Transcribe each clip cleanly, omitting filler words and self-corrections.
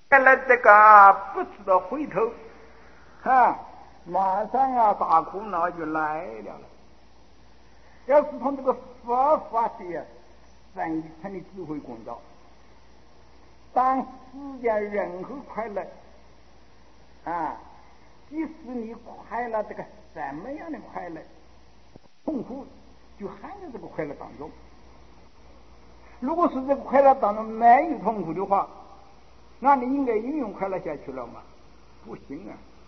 原来这个不知道回头，马上大苦恼就来了。要是从这个佛法的生成的智慧工作，当世间任何快乐即使你快乐这个什么样的快乐，痛苦就含在这个快乐当中。如果是这个快乐当中没有痛苦的话，那你应该应用快乐下去了吗？不行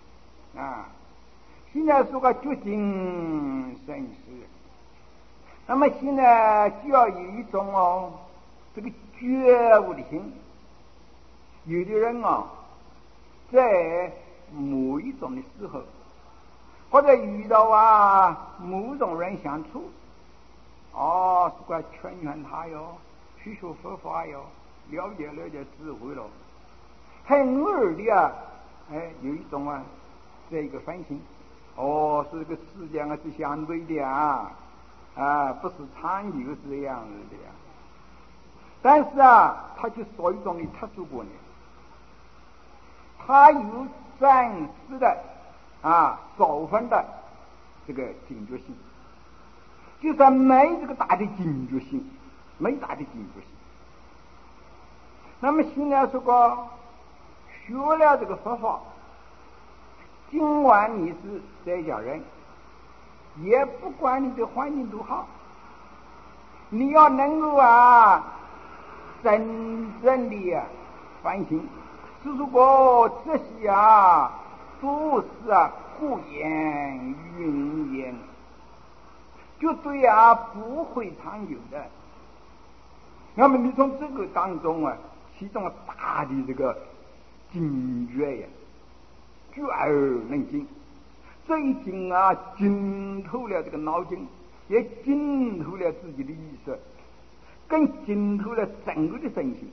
现在说个觉精生死，那么现在就要有一种这个觉悟的心。有的人在某一种的时候，或者遇到某种人相处，说个劝他哟，去学佛法哟，了解智慧了，很偶尔的有一种这个反省，是这个世界是相对的不是长久是这样子的但是他就属于一种的特殊观念，他有暂时的少分的这个警觉性，就是没这个大的警觉性，那么现在说过学了这个佛法，尽管你是在家人，也不管你的环境多好，你要能够真正的反省，如果这些都是胡言云言，绝对不会长久的。那么你从这个当中其中大的这个警觉觉而能精，这一精浸透了这个脑筋，也浸透了自己的意识，更浸透了整个的身心。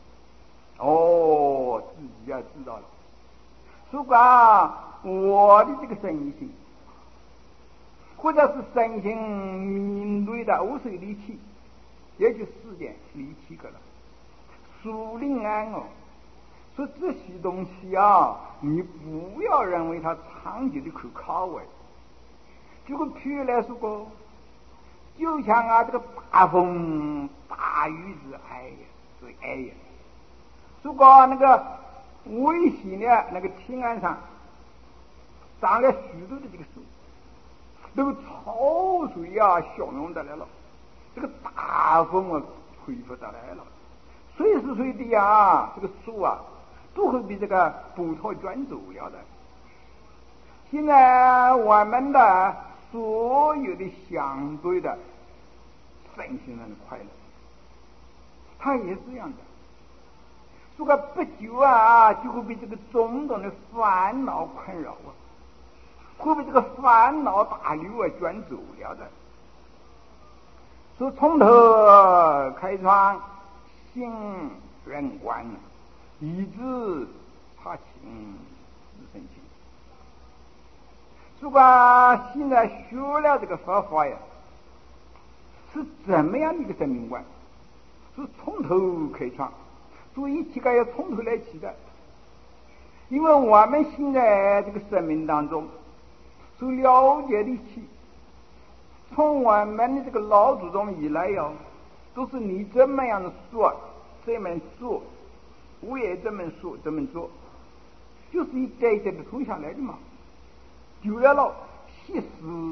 自己知道了，如果我的这个身心或者是身心面对的无水离气，也就世间离气个了。属灵说这些东西你不要认为它长久的可靠这个譬如来说过，就像这个大风大雨最哀如果那个危险的那个天岸上长了许多的这个树，这个潮水汹涌的来了，这个大风吹拂的来了，随时随地这个树都会被这个波涛卷走了的。现在我们的所有的相对的身心上的快乐，它也是这样的。如果不久就会被这个种种的烦恼困扰会被这个烦恼大流卷走了的。说从头开窗行人观，以致察情自身情。如果现在学了这个佛法是怎么样的一个生命观？是从头开窗，所以一切要从头来起的。因为我们现在这个生命当中所了解的起，从我们的这个老祖宗以来都是你这么样的说这么做，我也这么说这么做，就是一代一代的传下来的嘛。久了习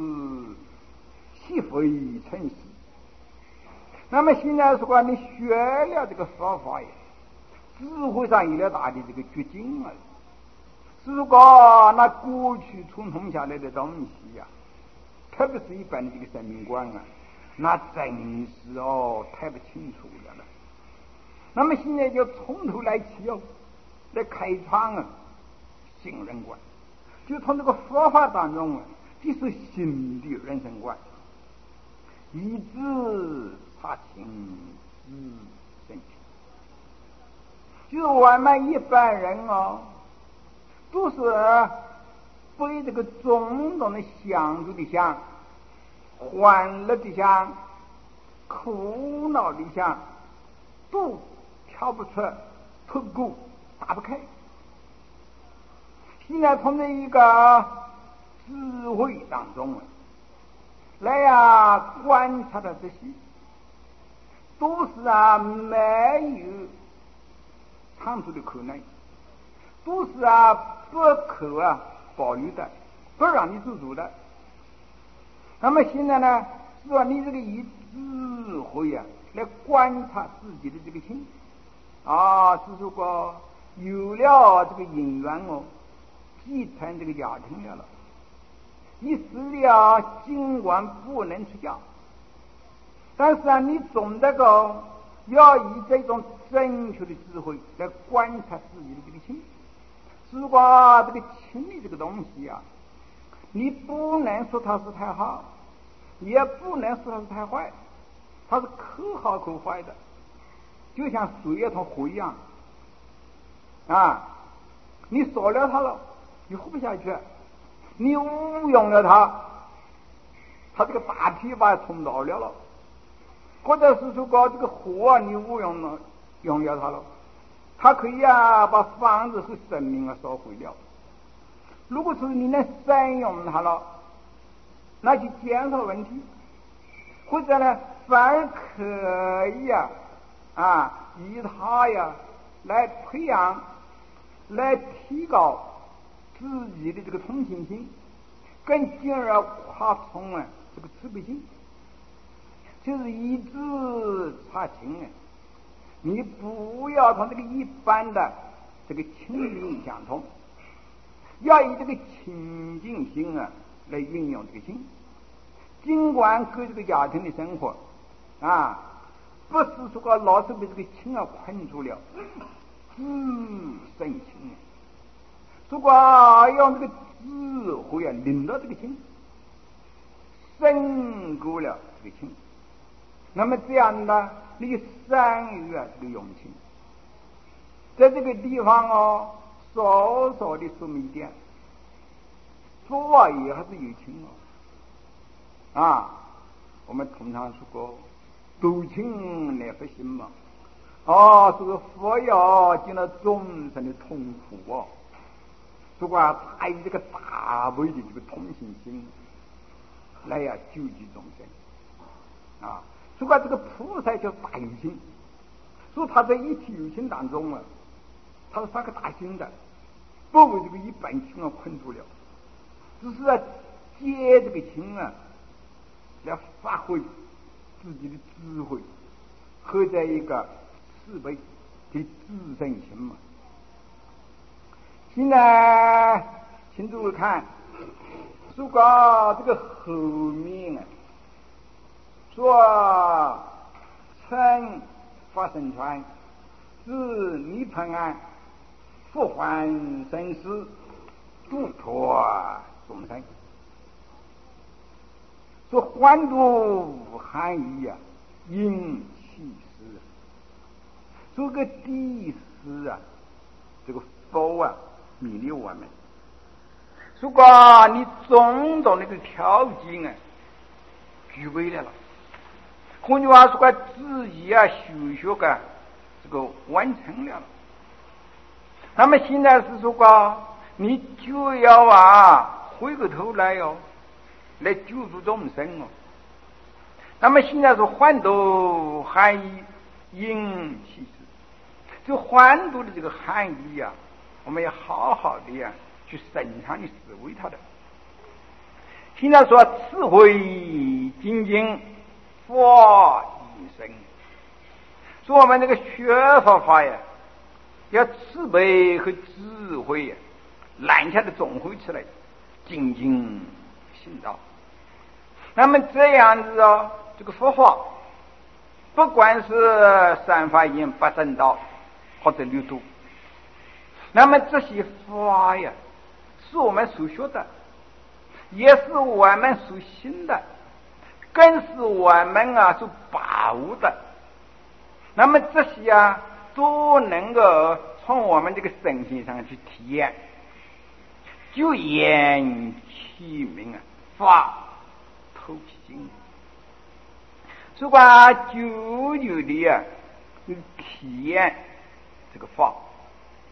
非成事。那么现在说你学了这个佛法智慧上有了大的这个觉精如果那过去传统下来的东西特别是一般的这个生命观那真是太不清楚了。那么现在就从头来起来开创新人观，就从这个佛法当中这是新的人生观，以致察情自身情。就是我们一般人都是被这个种种的相处的相、欢乐的相、苦恼的相都挑不出脱钩打不开。现在从这一个智慧当中来观察的这些，都是没有长处的可能，都是不可保留的，不让你做主的。那么现在呢，是说你这个以智慧来观察自己的这个心是说有了这个因缘继承这个家庭了，你死了尽管不能出家，但是你总得要以这种正确的智慧来观察自己的这个心。如果这个情的这个东西你不能说它是太好，也不能说它是太坏，它是可好可坏的，就像水同火一样你烧了它了，你喝不下去；你误用了它这个大皮把冲着了，或者是说这个火你误用了它了，它可以把房子和生命烧毁了。如果是你能善用它了，那就减少问题，或者呢反而可以以它来培养，来提高自己的这个同情心，更进而扩充这个慈悲心。就是以智察情你不要从这个一般的这个情理相通，要以这个清净心来运用这个心。尽管跟这个家庭的生活不是说老是被这个情困住了，自生情如果用这个智慧领到这个情，胜过了这个情，那么这样呢，你就善于这个用情。在这个地方稍稍的说明一点，佛也还是有情我们通常说过度情来发心嘛，这个佛要见到众生的痛苦如果他以这个大悲的这个同情心来救济众生如果这个菩萨叫大有情，所以他在一体有情当中他是发个大心的，不为这个一般情困住了，只是借这个情来发挥自己的智慧和在一个慈悲的自身心嘛。现在请诸位看，如果这个后面说称法身传是涅槃安复还生死度脱众生，说还度含义因其实，这个第四这个佛勉励我们，如果你种种那个条件具备了，换句话说自己修学这个完成了，那么现在是说你就要回过头来来救助众生那么现在是还度含义因其实，就还度的这个含义我们要好好的去深常的思维它的。现在说智慧精进佛一生，说我们这个学佛法要慈悲和智慧揽下的总会起来，精进行道。那么这样子这个佛法不管是三法印八正道或者六度，那么这些法是我们所学的，也是我们所行的，更是我们所把握的。那么这些都能够从我们这个身心上去体验，就言其名法透其心。如果久久的体验这个法，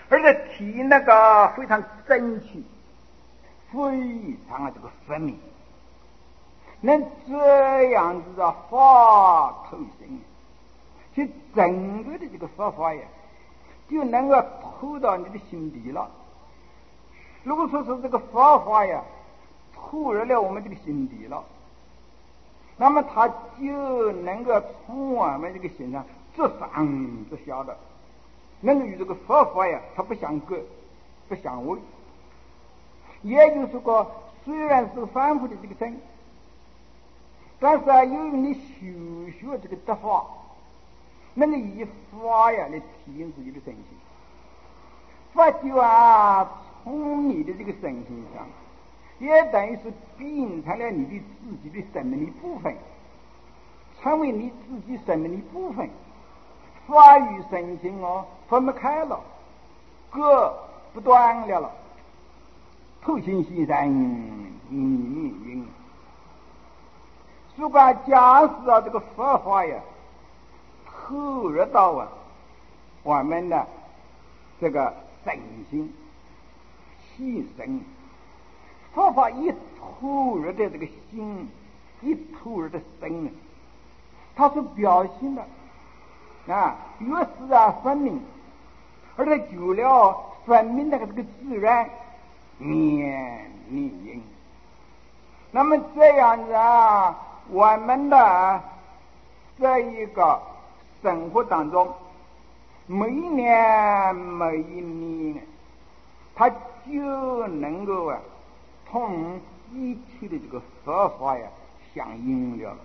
而且题那个非常整齐，非常这个分明，能这样子法透心，其整个的这个佛法呀，就能够透到你的心底了。如果说是这个佛法呀透入了我们这个心底了，那么它就能够从我们这个心上直上直下的，能够与这个佛法呀它不相隔不相违。也就是说，虽然是反复的这个身，但是由于你修学这个德法，能够以法呀来提醒自己的身心，法就从你的这个身心上，也等于是变成了你的自己的生命的部分，成为你自己生命的部分。法与身心分不开了，各不断了，透心息然秘密因。如果假使这个佛法呀透入到我们的这个身心气身，佛法一透入的这个心，一透入的身，它所表现的越是分明，而且久了分明的这个自然绵密因。那么这样子我们的这一个生活当中，每一年每一年，它就能够同一切的这个佛法呀相应了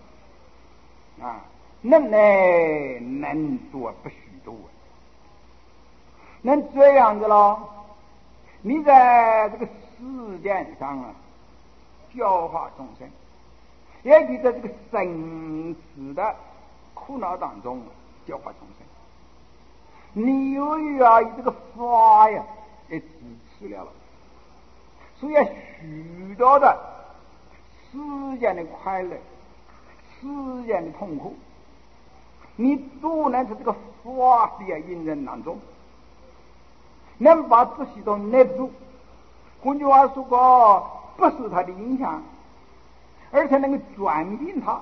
能来能多不许多能这样子了，你在这个世间上教化众生，也就在这个生死的苦恼当中教化众生。你由于以这个法呀来支持了，所以许多的世间的快乐、世间的痛苦，你都能在这个法的引人当中，能把这些都捏住。换句话说，不受它的影响，而且能够转变它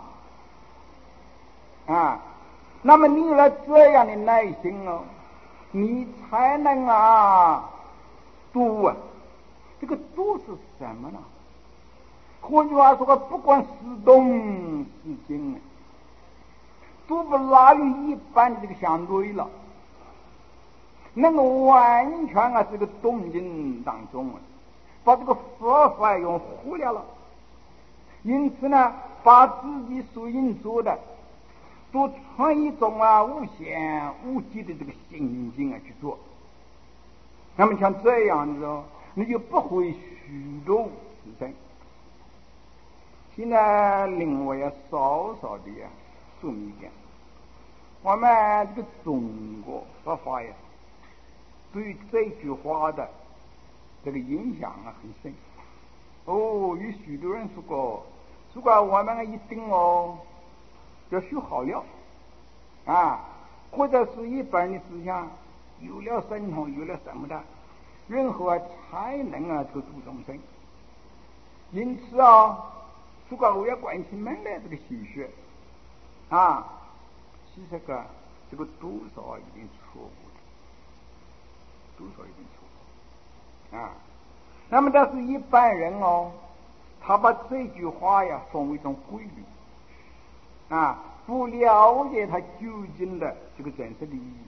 那么你有了这样的耐心你才能度这个度是什么呢？换句话说，不管是动是静都不拉于一般的这个相对了，能够完全这个动静当中把这个佛法用忽略了，因此呢，把自己所应做的都存一种无限无际的这个心境去做。那么像这样子你就不会虚度自身。现在另外稍稍的说明一点，我们这个中国佛法呀，对这句话的这个影响很深有许多人说过，如果我们一定要修好了或者是一般的思想有了神通，有了什么的，任何才能这个度众生。因此如果我要关起门来这个修学其实这个多少一定错误的，多少一定错误那么但是一般人他把这句话呀奉为一种规律不了解他究竟的这个真实的意义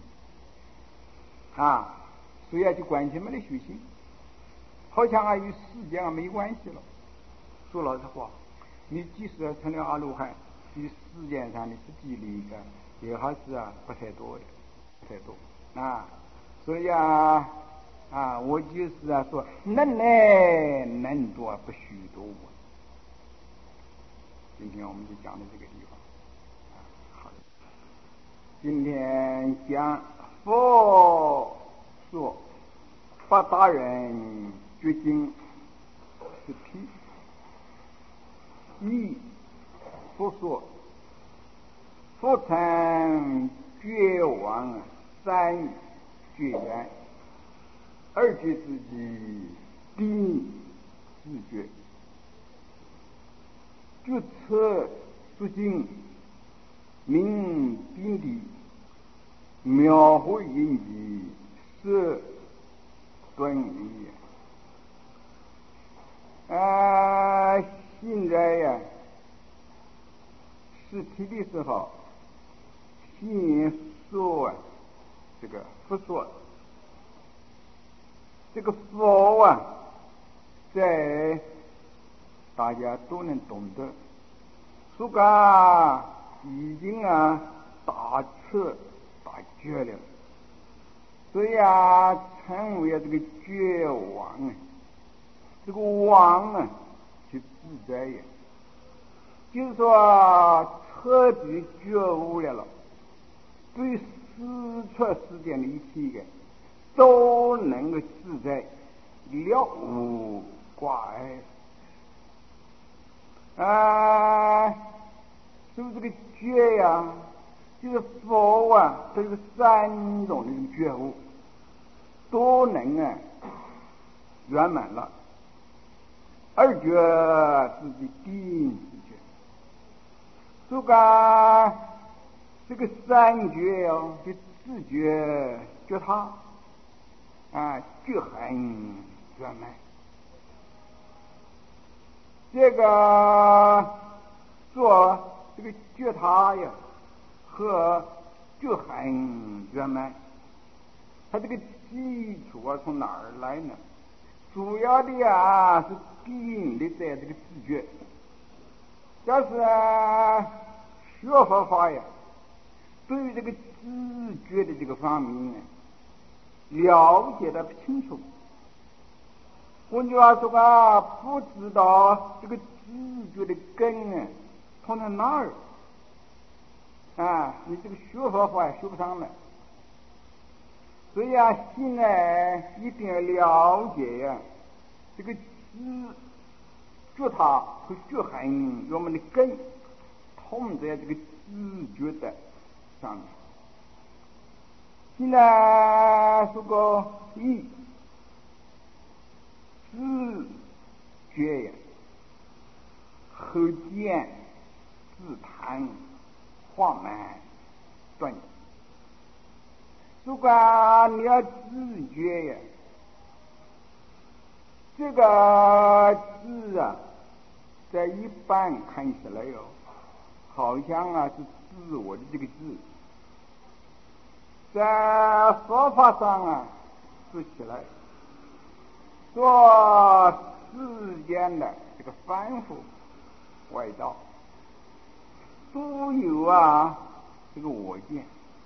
所以就关起门来修行，好像与世间没关系了。说老实话，你即使成了阿罗汉，与世间上的实际利益也还是不太多的，不太多所以我就是说能来能多不许多。今天我们就讲到这个地方好的，今天讲佛说八大人觉经是批一，佛说佛成觉王三觉圆二觉之际，定自觉，觉测出境，明定地，描绘印记，色顿离。现在呀，实体的时候，先说这个佛说，这个佛啊，在大家都能懂得，说个已经大彻大觉了，所以称为这个觉王啊，这个王啊，就自在呀，就是说彻底觉悟了，对事出世间的一切都能够自在了无挂碍。所以这个觉呀，就是佛啊，这个三种的觉悟都能圆满了。二觉自己定自觉，这个三觉就自觉觉他觉很圆满。这个做这个觉他呀和觉很圆满，它这个基础从哪儿来呢？主要的是定的在这个自觉。要是学佛法呀，对于这个自觉的这个方面了解的不清楚，换句话说不知道这个自觉的根放在哪儿你这个学佛法也学不上了。所以现在一定要了解这个觉他和觉很我们的根通在这个自觉的上面。现在说个一自觉呀，后见自谈话满断。如果你要自觉呀，这个字在一般看起来好像是自我的这个字，在佛法上说起来，说世间的这个凡夫外道都有这个我见。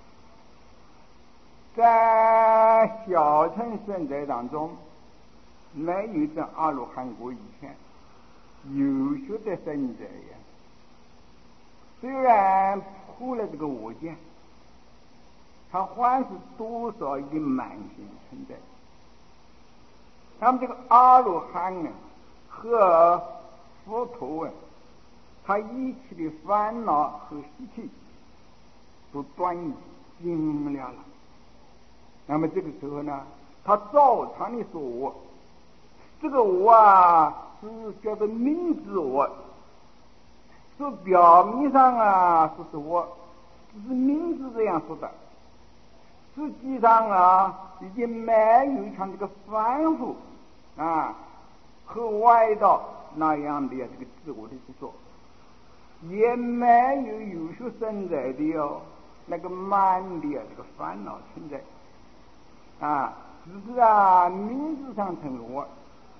在小乘圣者当中，没有在阿罗汉果以前，有些的圣者呀，虽然破了这个我见，他还是多少一个慢性存在。他们这个阿罗汉和佛陀他一切的烦恼和习气都断尽了。那么这个时候呢，他照常的说我，这个我是叫做明知我，说表面上说是我，只是明知这样说的，实际上已经没有像这个凡夫和外道那样的这个自我的执着，也没有有些生在的那个慢的这个烦恼存在。只是名字上成了我。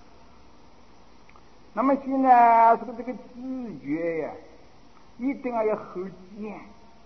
那么现在说这个自觉呀，一定要后见。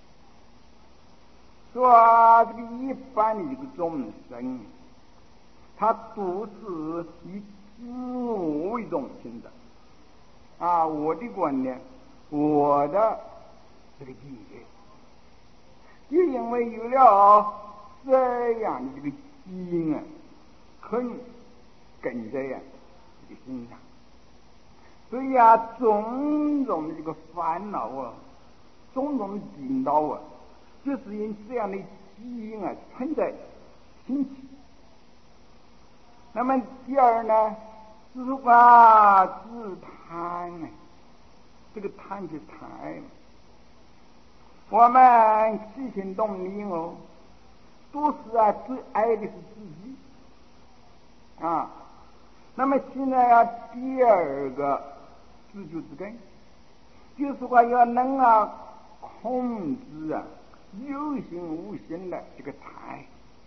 说这个一般的这个众生，他都是以自我为中心的我的观念，我的这个境界，就因为有了这样的这个基因很跟在这个心上，所以种种的这个烦恼种种的颠倒就是因这样的基因存在兴起。 那么第二呢，是吧？自贪呢，这个贪就是贪爱嘛。我们起心动念哦，都是最爱的是自己啊。那么现在第二个自觉之根，就是说要能控制有心无心的这个贪。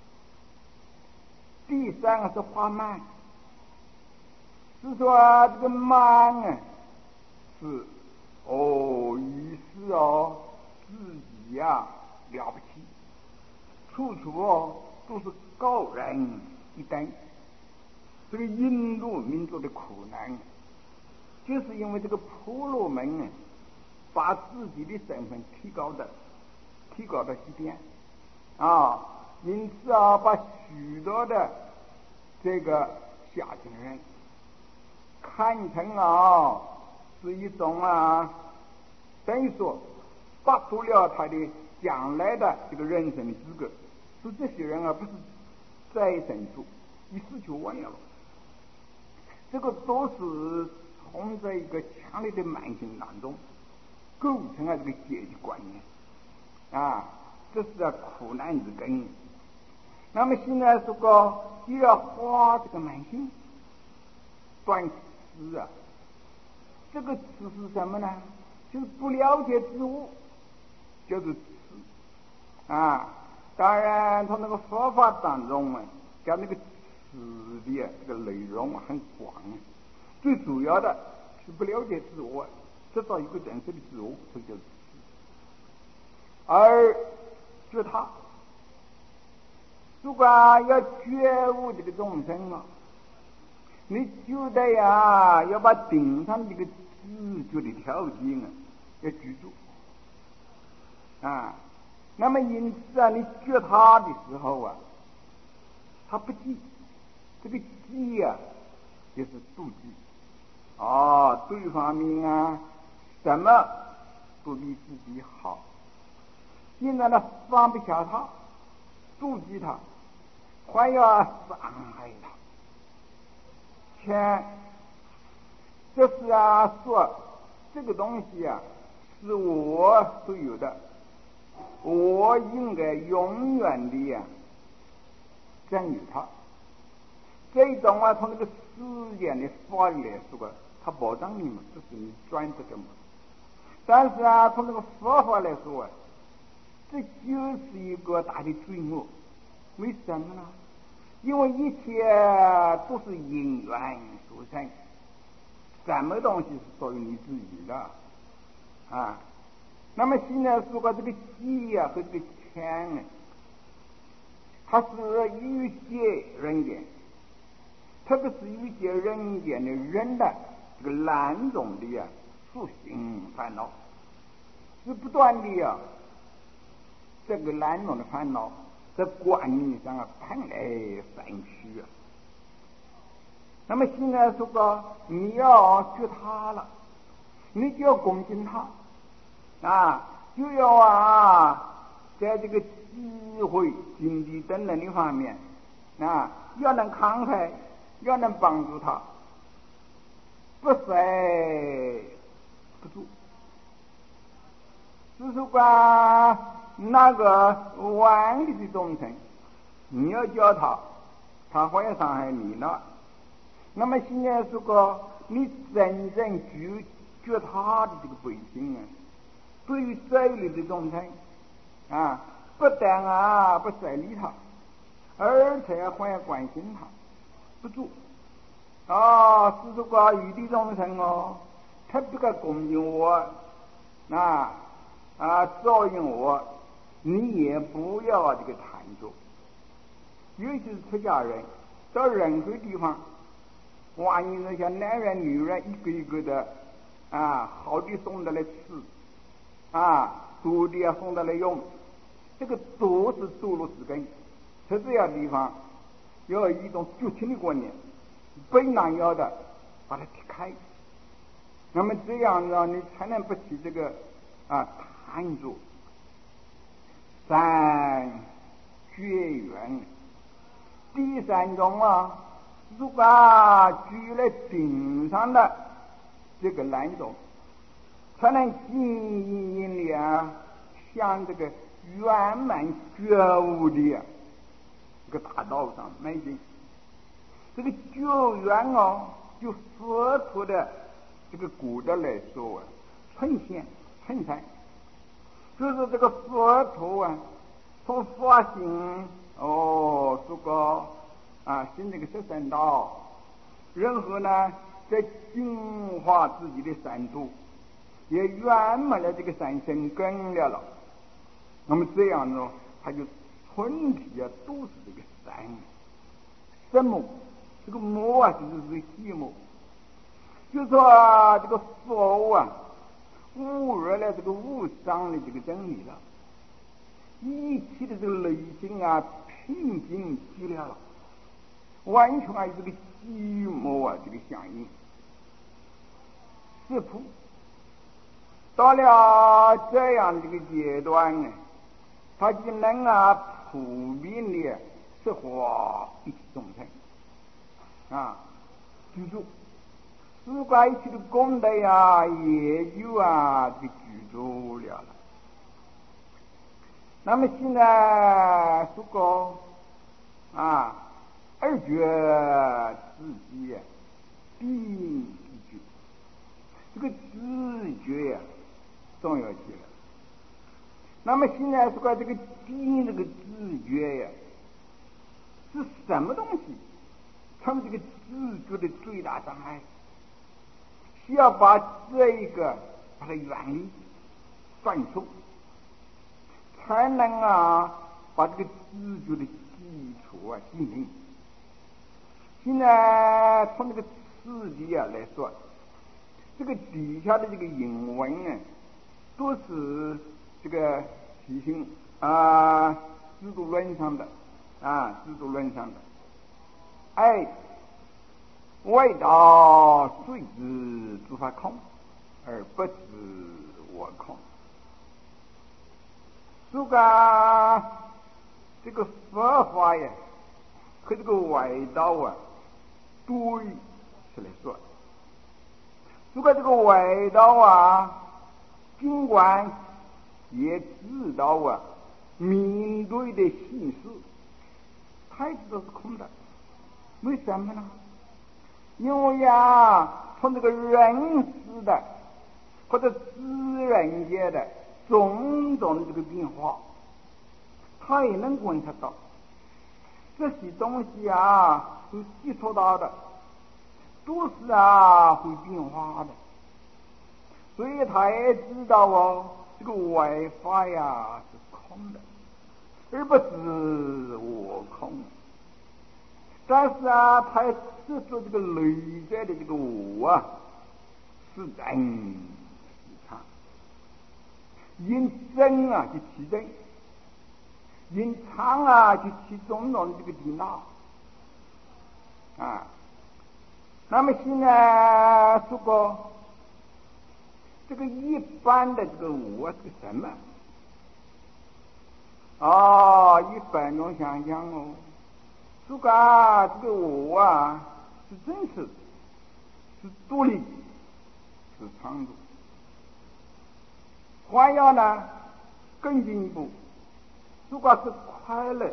第三个是花慢，是说这个慢是意思自己了不起，处处都是高人一等。这个印度民族的苦难，就是因为这个婆罗门把自己的身份提高到极点因此把许多的这个下层人看成是一种等于说拔除了他的将来的这个人生的资格，是这些人不是再生出一死就完了。这个都是从在一个强烈的慢性当中构成这个阶级观念这是苦难之根。那么现在说就要花这个慢性断痴这个痴是什么呢？就是不了解自我，就是痴当然从那个佛法当中讲那个痴的这个内容很广最主要的是不了解自我，知道一个真实的自我，这就是痴。而觉他如果要觉悟这个众生你就得要把顶上这个自觉的条件要居住那么因此你觉他的时候他不记，这个记就是妒忌对方面什么都比自己好，现在呢放不下他，妒忌他，还要伤害他。这是说这个东西是我所有的，我应该永远的占有它。这种从那个世间的法律来说它保障你嘛，这是你专职的嘛。但是从这个佛法来说这就是一个大的罪恶。为什么呢？因为一切都是因缘所生，什么东西是属于你自己的那么现在说这个记和这个钱它是欲界人间，特别是欲界人间的人的这个懒种的属性烦恼，是不断的这个懒种的烦恼在观念上喷来翻去那么现在说你要觉他了，你就要恭敬他就要在这个智慧经济等等的方面要能慷慨，要能帮助他，不塞不住。是说那个顽劣的众生，你要教他，他会伤害你了。那么现在说你真正觉他的这个本性对于这类的众生不但不再理他，而且还要关心他，不住是说有的众生特别的恭敬我照应我，你也不要这个贪着。尤其是出家人到任何地方，万一那些男人女人一个一个的好的送的来吃多的送的来用，这个都是堕落之根。在这样的地方要有一种绝情的观念，本来要的把它踢开，那么这样你才能不起这个贪着。三绝缘，第三种如果举了顶上的这个难度，才能经营的向这个圆满觉悟的这个大道上迈进。这个觉圆哦，就佛陀的这个古德来说纯显纯善，就是这个佛陀从发心这个行这个十善道，然后呢再净化自己的善度，也圆满了这个善生根了。那么这样呢，他就纯体都是这个善什么？这个魔就是这个细魔，就说这个佛悟入了这个无上的这个真理了，一切的这个内心平静起来了，完全与这个寂寞这个相应。是普到了这样的这个阶段他就能普遍的是化一切众生居住，四百一切的功德也就这个居住了。那么现在说过二觉自己必自觉，这个自觉重要起来。那么现在说这个第这个自觉是什么东西？成为这个自觉的最大障碍，需要把这一个把它远离断除，才能把这个自觉的基础形成。现在从这个次第来说，这个底下的这个引文都是这个提醒制度论上的制度论上的。外道虽知诸法空，而不知我空。这个佛法和这个外道对起来说，这个外道尽管也知道面对的形式，他也知道是空的。为什么呢？因为从这个人世的或者自然界的种种的这个变化，他也能观察到这些东西都接触到的都是会变化的，所以他也知道这个外法是空的，而不是我空。但是他也执着这个内在的这个我是真是常，因真就起真，因常就起种种的这个颠倒那么现在说过这个一般的这个我是什么一般中想想这个我是真实，是独立，是常住。还要呢更进一步，如果是快乐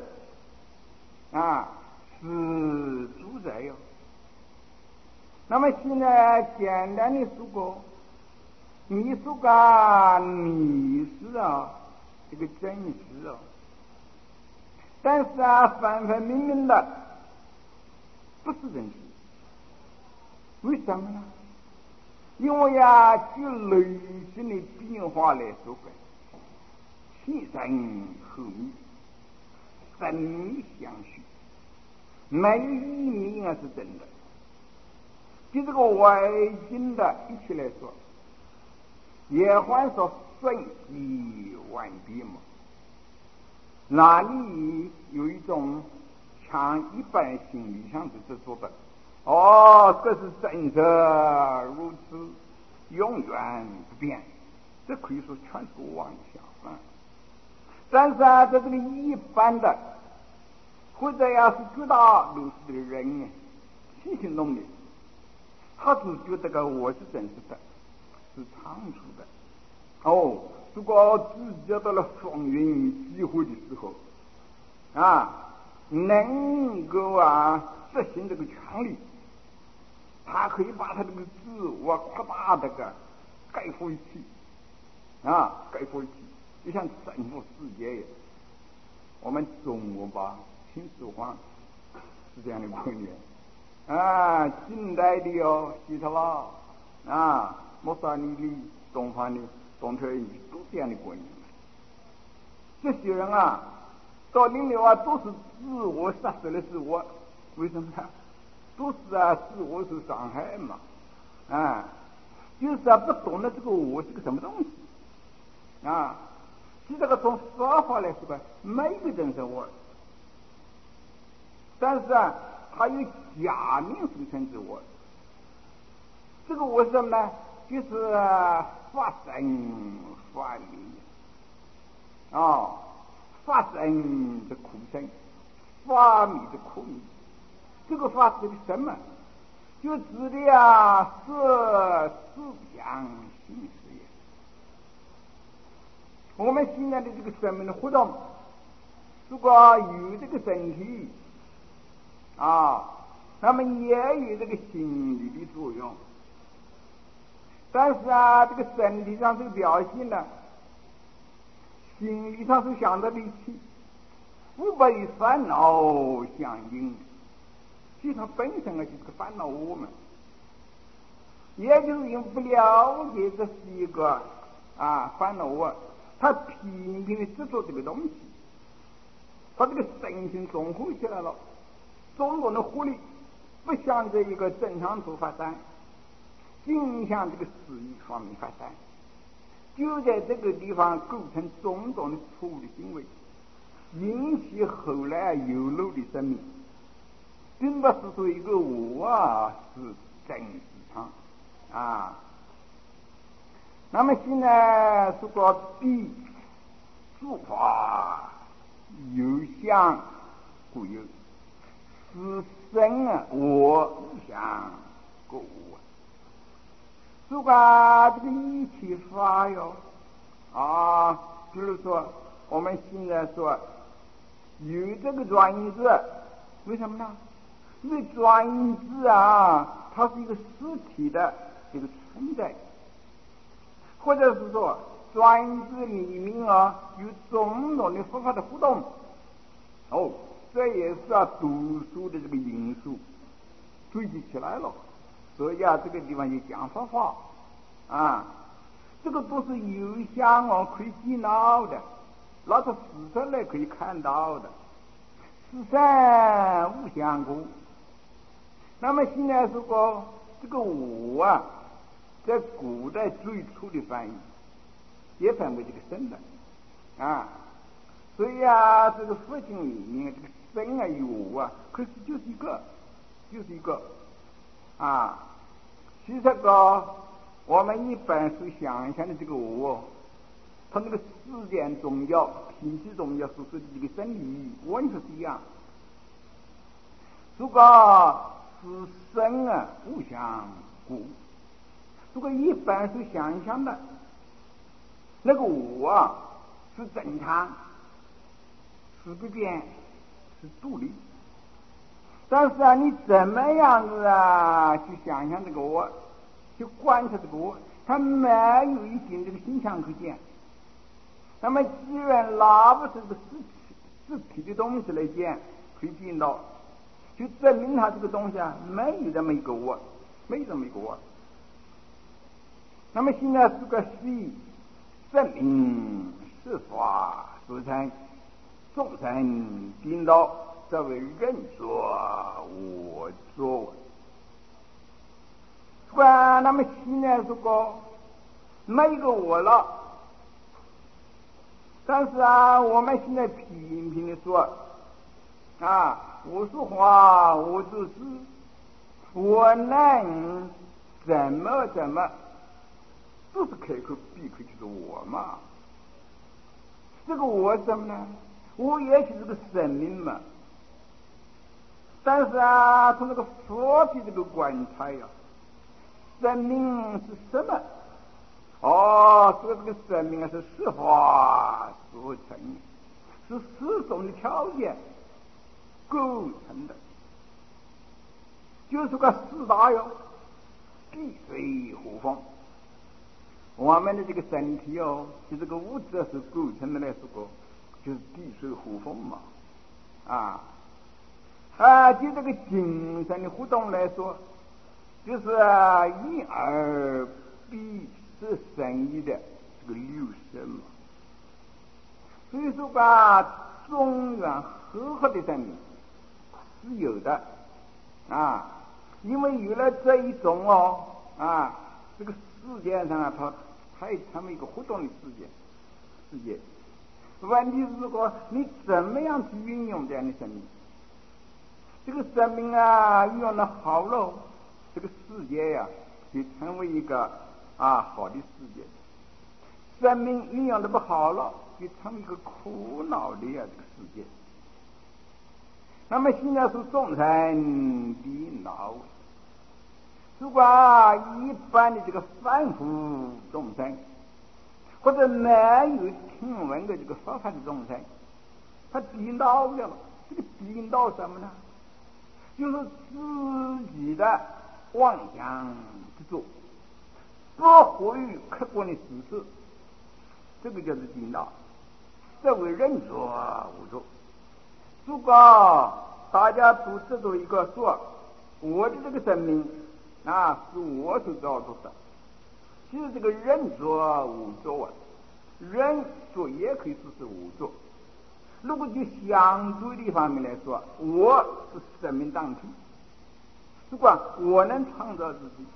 是主宰那么现在简单的说过，你说你是这个真实但是分分明明的不是真实。为什么呢？因为就内心的变化来说前生后灭，生灭相续，没有一面是真的。就这个外境的一起来说，也还说瞬息万变嘛，哪里有一种像一般心理上是说的这是真的如此永远不变，这可以说全是个妄想但是在这个一般的或者是绝大多数的人起心动念，他是觉得我是真实的，是长处的。哦，如果自己遇到了风云际会的时候，能够执行这个权利，他可以把他这个自我扩大这个概括一起，概括一起，就像征服世界一样。我们中国吧，秦始皇是这样的官员，近代的希特勒，墨索里尼、东方的东特尔都这样的官员。这些人到临了都是自我杀死了自我，为什么呢？都是自我受伤害嘛，就是不懂得这个我是个什么东西，其实这个从说法来说吧，每个人是我，但是他有假名形成自我，这个我是什么呢？就是法身法理，法身的苦身，法理的苦理。这个法是个什么？就指的是思想形式也。我们现在的这个生命的活动，如果有这个身体那么也有这个心理的作用。但是这个身体上是表现的，心理上是想着力气，不被烦恼相应。其实它本身就是个烦恼我们，也就是因为不了解这是一个烦恼我，他频频的执着这个东西，他这个身心综合起来了，种种的活力不向这一个正常处发展，尽向这个事业方面发展，就在这个地方构成种种的错误的行为，引起后来有漏的生命，并不是说一个我是真实常那么现在说过必诸法有相故有，是生我无相故无。如果这个一切法比如说我们现在说有这个转因子，为什么呢？因为转因子它是一个实体的这个存在，或者是说转因子里面有种种的佛法的互动，这也是读书的这个因素聚集起来了，所以这个地方有讲佛法这个都是有相可以见到的，拿着事实来可以看到的，是生无相故。那么现在如果这个我在古代最初的翻译也分为这个生的所以这个佛经里面这个生与我可是就是一个其实我们一般所想象的这个我，它那个世间宗教体系宗教所说的这个真理完全是一样。如果是生无相故，如果一般所想象的那个我是正常，是不变，是独立，但是你怎么样子去想象这个我，去观察这个我，它没有一定这个形象可见。那么既然拿不出这个实体的东西来见，可以见到，就证明它这个东西没有这么一个我，没有这么一个我。那么现在是个是证明是法所成，众生颠倒，则为人作我作。那么现在如果没有我了，但是我们现在频频的说我说话，我做事，我能怎么都是开口闭口就是我嘛。这个我什么呢？我也许是个生命嘛， 但是从这个佛的这个观察呀，生命是什么？说这个生命是四法所成，是四种的条件构成的，就是个四大哟，地水火风。我们的这个身体就这个物质是构成的来说过，就是地水火风嘛。就这个精神的活动来说，就是因而必是生意的这个流生嘛。所以说中原和合的生命是有的因为有了这一种这个世界上它也成为一个活动的世界。问题是说你怎么样去运用这样的生命？这个生命运用的好了，这个世界就成为一个好的世界。生命运用的不好了，就成为一个苦恼的这个世界。那么现在是众生的恼，如果一般的这个凡夫众生，或者没有听闻的这个佛法的众生，他颠倒了。这个颠倒什么呢？就是自己的妄想之作，不合于客观的事实，这个就是颠倒。这为人作无作。如果大家都知道一个说，我的这个生命是我所造作的，其实这个人作无作人作也可以说是无作。如果就相对的方面来说，我是生命当体，如果我能创造自己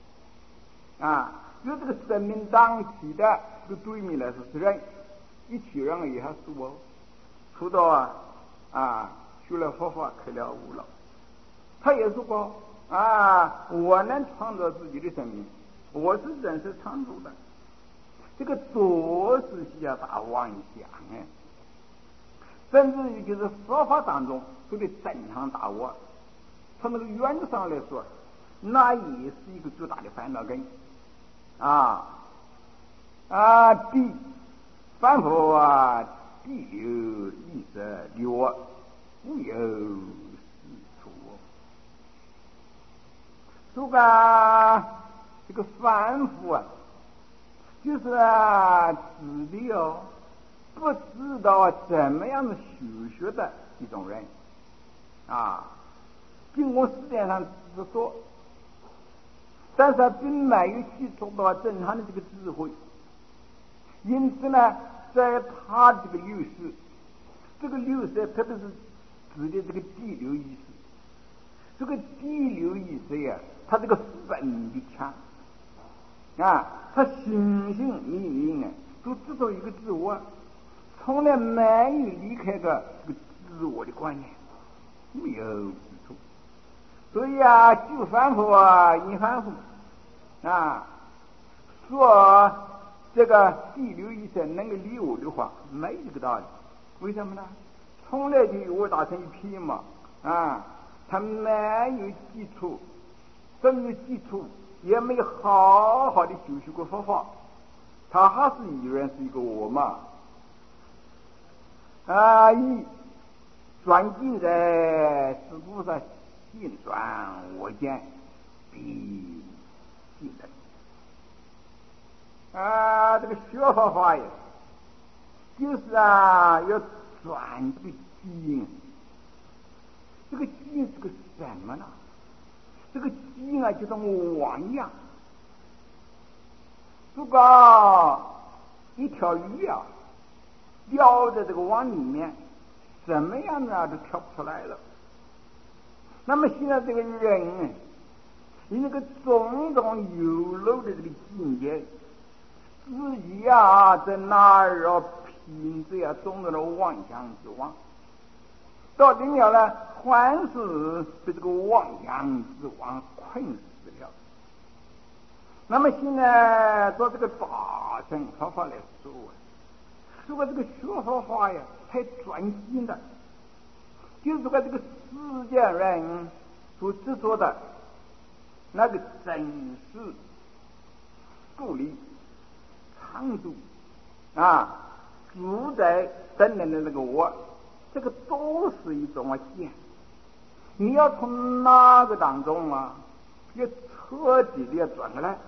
用这个生命当体的这个对面来说是人，一起人也还是我，除到学了佛法开了悟了，他也说过我能创造自己的生命，我是人是创造的。这个做事需要大妄想甚至于就是佛法当中说的正常大我，从那个原则上来说，那也是一个最大的烦恼根地凡夫地有意识六无有是处。这个凡夫就是自己不知道怎么样的修学的一种人尽管世界上是说，但是他并没有去做到正常的这个智慧，因此呢，在他这个流失，特别是指的这个第六意识，这个第六意识他这个分的强他心心明明都知道一个自我，从来没有离开过这个自我的观念，没有之处。所以就凡夫因凡夫说这个第六意识能够离我的话，没这个道理。为什么呢？从来就与我打成一片嘛他没有基础，没有基础，也没有好好的修习过佛法，他还是依然是一个我嘛以转进在是菩萨现转我见必信的这个学佛法就是要转这个基因。这个基因是个什么呢？这个基因就像网一样，如果一条鱼掉在这个网里面，怎么样都跳不出来了。那么现在这个人你那个种种有漏的这个境界，自己在那儿凭着种种的妄想之妄，到底了呢，还是被这个妄想之妄困死了。那么现在做这个大乘佛法来说，如果这个学佛法太专心的， 就是说这个世间人所执着的那个真实、故里、常住主宰等等的那个我，这个都是一种见。你要从那个当中要彻底的要转过来，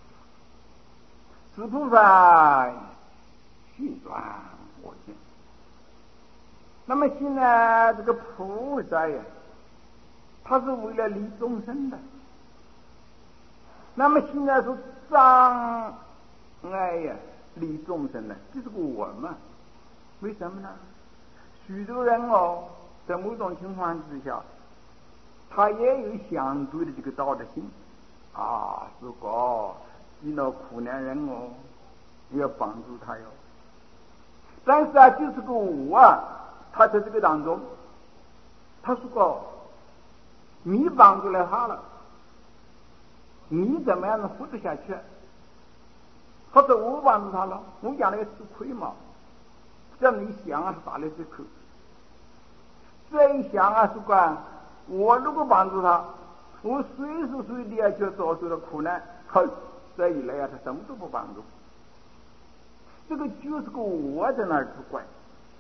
是菩萨旋转我见。那么现在这个菩萨呀，他是为了利众生的。那么现在是障碍呀，利众生的，就是个我嘛。为什么呢？许多人在某种情况之下，他也有相对的这个道德性如果遇到苦难人要帮助他哟。但是就是个我他在这个当中，他说你帮助了他了，你怎么样能活得下去？或者我帮助他了，我将来吃亏嘛？这样一想是打了这口。这一想说我如果帮助他，我随时随地就遭受了苦难，这一来他什么都不帮助。这个就是个我在那儿主管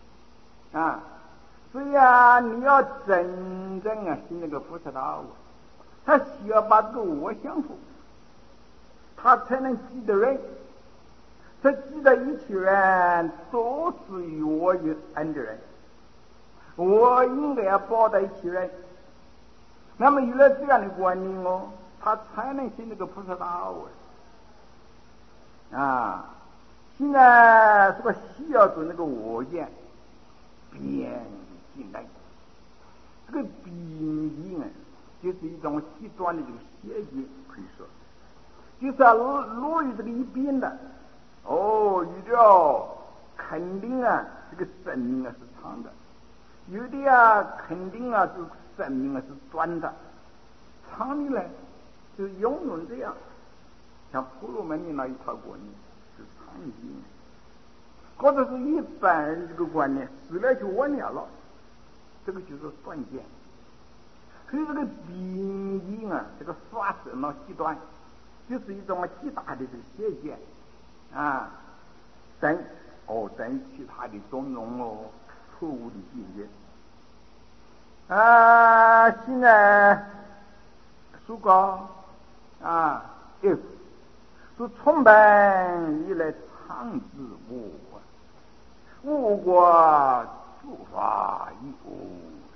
所以你要真正信那个菩萨道他需要把这个我相符，他才能记得人，他记得一切人都是与我有恩的人，我应该要报答一切人。那么有了这样的观念他才能信那个菩萨道现在这个需要做那个我见变进来，这个变异就是一种极端的这个邪见，可以说就是落于这个一边的有的肯定这个生命是长的，有的肯定是生命是短的，长的呢就永远这样，像婆罗门的那一套观念是长期，或者是一般人这个观念死了就完了，这个就是断见。所以这个变异这个发生了极端，就是一种极大的这个邪见等其他的种种错误的境界现在说过说从本以来常自我过诸法亦无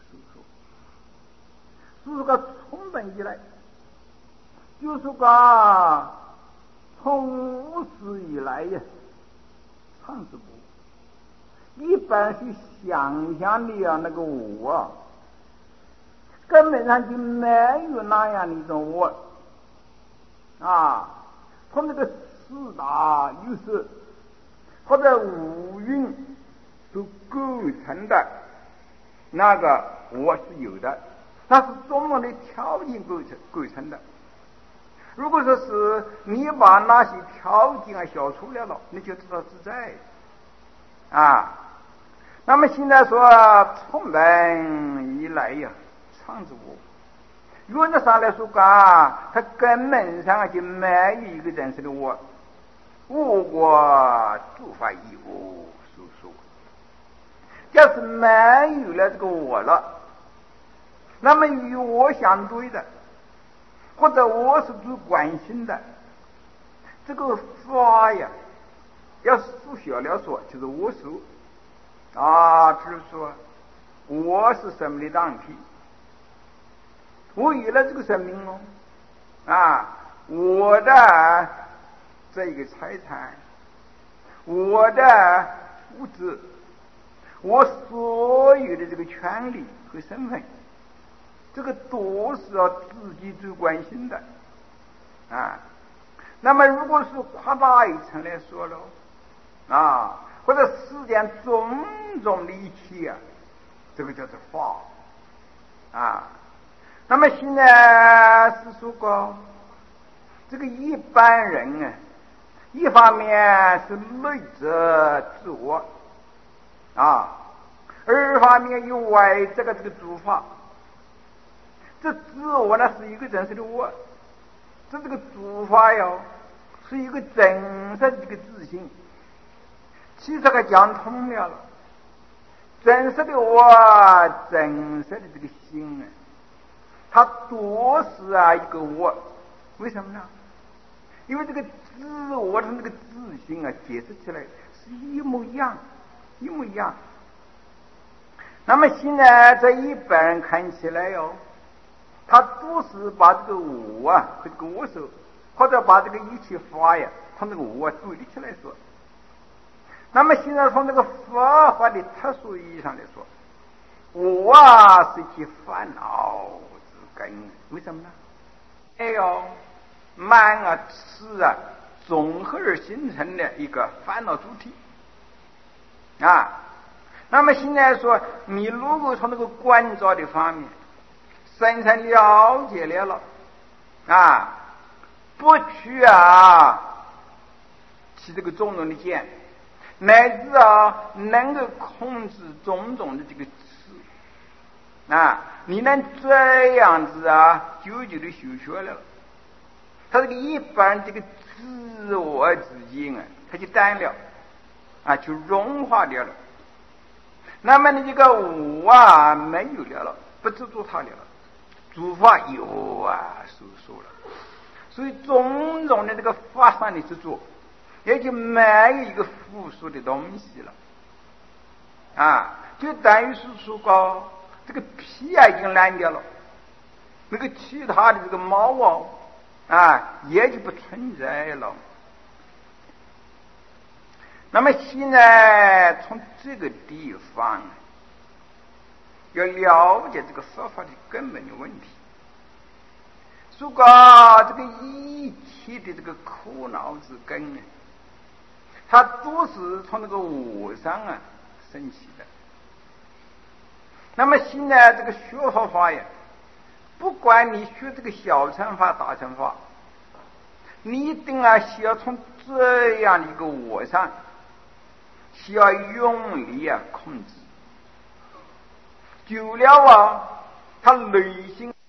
是个从本以来，就是个从无始以来呀，常自我。一般是想象的那个我根本上就没有那样的一种我从那个四大有时或者五蕴所构成的那个我是有的，那是种种的条件构成的。如果说是你把那些条件消除了，你就知道自在那么现在说从本以来呀，常自我。原则上来说它根本上就没有一个真实的我过诸法亦无所说。要是没有了这个我了，那么与我相对的，或者我是最关心的这个法呀，要缩小了说就是我说比如说我是生命的当体，我有了这个生命我的这个财产，我的物质，我所有的这个权利和身份，这个都是要自己最关心的那么如果是夸大一层来说了或者世间种种的一切这个叫做法那么现在是说过这个一般人一方面是内者自我二法面以外这个诸法，这自我呢是一个真实的我，这个诸法哟是一个真实的这个自性。其实还讲通了，真实的我，真实的这个心啊，它多是一个我，为什么呢？因为这个自我的那个自性啊，解释起来是一模一样，一模一样。那么现在在一般人看起来哟，他都是把这个我和这个我手，或者把这个一切法呀，从这个我对立起来说。那么现在从这个法的特殊意义上来说，我是其烦恼之根。为什么呢？哎呦，慢痴综合而形成的一个烦恼主体啊。那么现在说，你如果从这个观照的方面深深了解了不去起这个种种的见，乃至能够控制种种的这个痴你能这样子久久的修学了，他这个一般这个自我之间他就淡了就融化掉了。那么你这个我没有了，不执着它了，诸法有收束了，所以种种的这个法上的执着也就没有一个附属的东西了就等于是说这个皮已经烂掉了，那个其他的这个毛也就不存在了。那么现在从这个地方要了解这个佛法的根本的问题，如果这个一切的这个苦恼之根它都是从那个我上升起的。那么现在这个学佛法呀，不管你学这个小乘法大乘法，你一定需要从这样的一个我上需要用力控制，久了他内心